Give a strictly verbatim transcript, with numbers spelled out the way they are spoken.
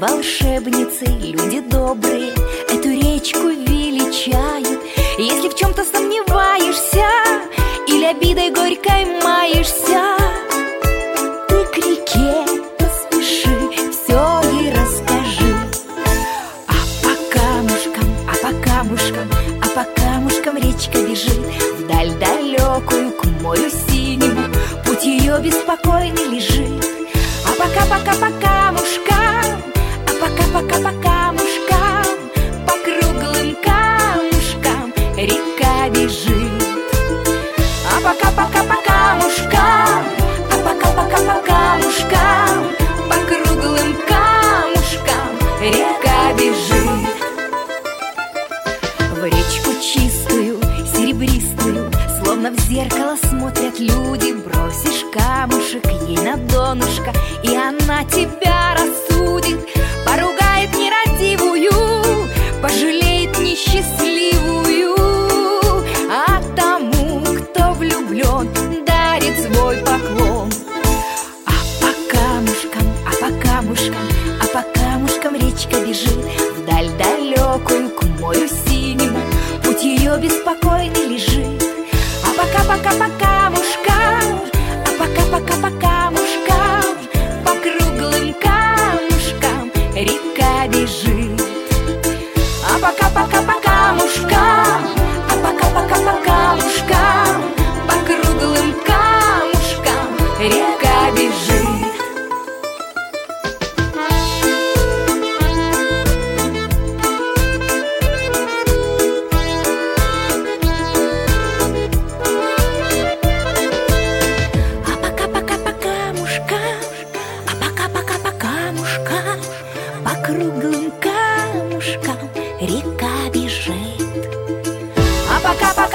волшебницы, люди добрые эту речку величают. Если в чем-то сомневаешься или обидой горькой маешься, ты к реке поспеши, все ей расскажи. А по камушкам, а по камушкам, а по камушкам речка бежит вдаль далекую, к морю синему, путь ее беспокойный лежит. А пока-пока по камушкам, а пока-пока по камушкам, по круглым камушкам река бежит. А пока-пока по камушкам, а пока-пока по камушкам, по круглым камушкам река бежит. В речку чистую, серебристую, словно в зеркало смотрят люди. Бросишь камушек ей на донышко, и она тебя рассудит. Поругает нерадивую, пожалеет несчастливую, а тому, кто влюблен, дарит свой поклон. А по камушкам, а по камушкам, а по камушкам речка бежит вдаль далекую, к морю синему, путь ее беспокойный лежит. А пока-пока по камушкам, а пока-пока по камушкам, по круглым камушкам река бежит. А пока-пока по камушкам, а пока-пока по камушкам, по круглым камушкам река бежит. По круглым камушкам река бежит. А пока-пока